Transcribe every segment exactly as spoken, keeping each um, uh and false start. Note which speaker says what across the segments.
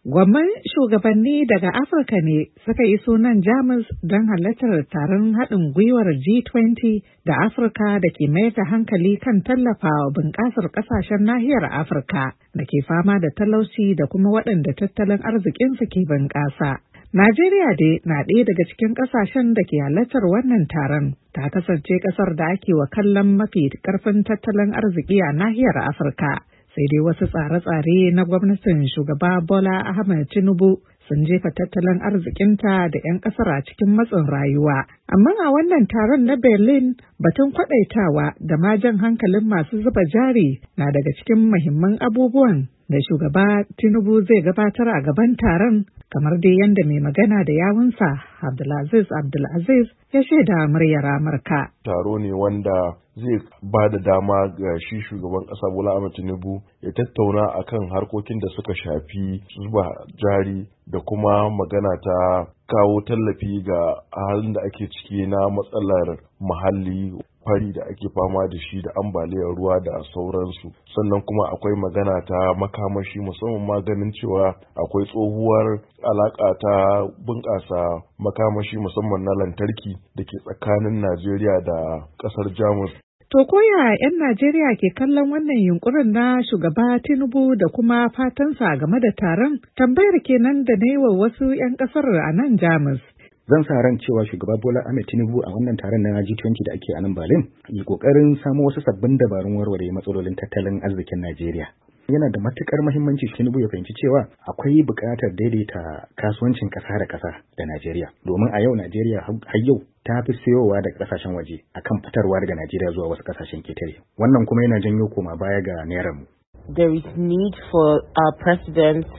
Speaker 1: Gwamman shugabanni daga Afirka ne suka yi sunan Jamus don halartar taron haɗin gwiwar G twenty da Afirka da ke mayar da hankali kan tallafawa bunƙasar ƙasashen nahiyar Afirka da ke fama da talauci da kuma waɗanda tattalin arzikinsu ke bunƙasa. Najeriya dai na ɗaya daga cikin ƙasashen da ke halartar wannan taron, ta kasance ƙasar da ake wa kallon mafi ƙarfin tattalin arziki a nahiyar Afirka. Sai dai wasu tsare-tsare na gwamnatin shugaba Bola Ahmed Tinubu sun jefa tattalin arzikinta da 'yan ƙasar a cikin matsin rayuwa. Amma a wannan taron na Berlin, batun kwaɗaitawa da ma jan hankalin masu zuba jari na daga cikin muhimman abubuwan da shugaba Tinubu zai gabatar a gaban taron, kamar dai yadda mai magana da yawunsa Abdulaziz Abdulaziz ya shaida muryar Amurka.
Speaker 2: Taro ne wanda zai ba da dama ga shi shugaban ƙasa Bola Ahmed Tinubu ya tattauna akan harkokin da suka shafi zuba jari da kuma magana ta kawo tallafi ga halin da ake ciki na matsalar muhalli, fari da ake fama da shi da ambaliyar ruwa da sauransu. Sannan kuma akwai magana ta makamashi, musamman maganin cewa akwai tsohuwar alaƙa ta bunƙasa makamashi musamman na lantarki da ke tsakanin Najeriya da ƙasar Jamus.
Speaker 1: To koya 'yan Najeriya ke kallon wannan yunkurin na shugaba Tinubu da kuma fatansa game da taron? Tambayar kenan da na yi wa wasu 'yan ƙasar a nan Jamus.
Speaker 3: Zan sa ran cewa shugaba Bola Ahmed Tinubu a wannan taron na G twenty da ake a nan Berlin yi kokarin samo wasu sabbin dabarun warware matsalolin tattalin arzikin Najeriya. Yana da matukar muhimmanci Tinubu ya fahimci cewa akwai buƙatar daidaita kasuwancin ƙasa da ƙasa da Najeriya. Domin a yau Najeriya har yau ta fi siyowa daga ƙasashen waje akan fitarwa daga Najeriya zuwa wasu ƙasashen ketare. Wannan kuma yana janyo koma baya ga naira mu.
Speaker 4: There is need for our president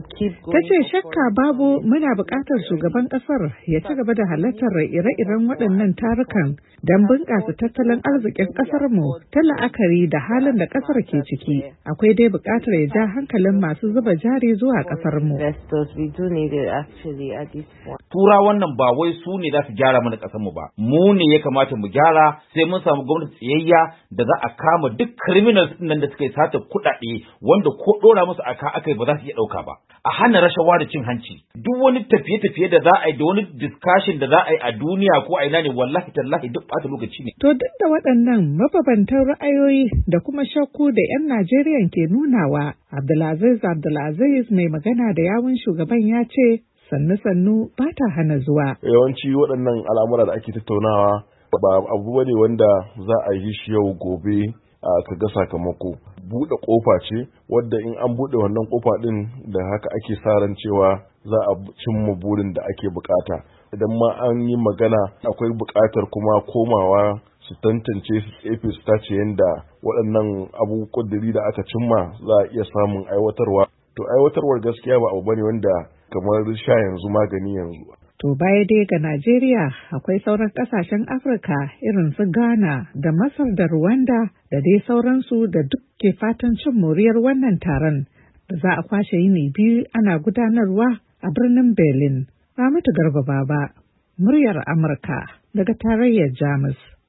Speaker 1: Ta ce shakka babu muna buƙatar shugaban ƙasar ya ci gaba da halartar ire-iren waɗannan tarukan don bunƙasa tattalin arzikin ƙasarmu ta la'akari da halin da ƙasar ke ciki. Akwai dai buƙatar ya ja hankalin masu zuba jari zuwa ƙasarmu.
Speaker 5: Tura wannan ba wai su ne za su gyara mana ƙasarmu ba. Mu ne ya kamata mu gyara sai mun samu gwamnati tsayayya da za a kama duk criminals nan da suka yi sata kuɗaɗe wanda ko ɗora musu aka aka ba za su iya ɗauka ba. A hana rashawa da cin hanci. Duk wani tafiye-tafiye da za a yi da wani discussion da za a yi a duniya ko a ina ne wallahi tallahi duk ɓata lokaci ne.
Speaker 1: To duk da waɗannan mababantan ra'ayoyi da kuma shakku da 'yan Najeriya ke nunawa, Abdulaziz Abdulaziz mai magana da yawun shugaban ya ce sannu-sannu ba ta hana zuwa.
Speaker 2: Yawanci waɗannan al'amura da ake tattaunawa ba abu bane wanda za a yi shi yau gobe ka ga sakamako. Buɗe ƙofa ce wadda in an buɗe wannan ƙofa ɗin da haka ake sa ran cewa za a cimma burin da ake bukata. Idan ma an yi magana akwai buƙatar kuma komawa su tantance su tsefe su tace yadda waɗannan abu ƙudiri da aka cimma za a iya samun aiwatarwa. To aiwatarwar gaskiya ba abu bane wanda kamar sha yanzu magani yanzu.
Speaker 1: To baya dai ga Najeriya akwai sauran ƙasashen Afirka irin su Ghana da Masar da Rwanda da dai sauransu da duk ke fatan cin moriyar wannan taron da za a kwashe yini biyu ana gudanarwa a birnin Berlin. Ramatu Garba Baba, muryar Amurka daga tarayyar Jamus.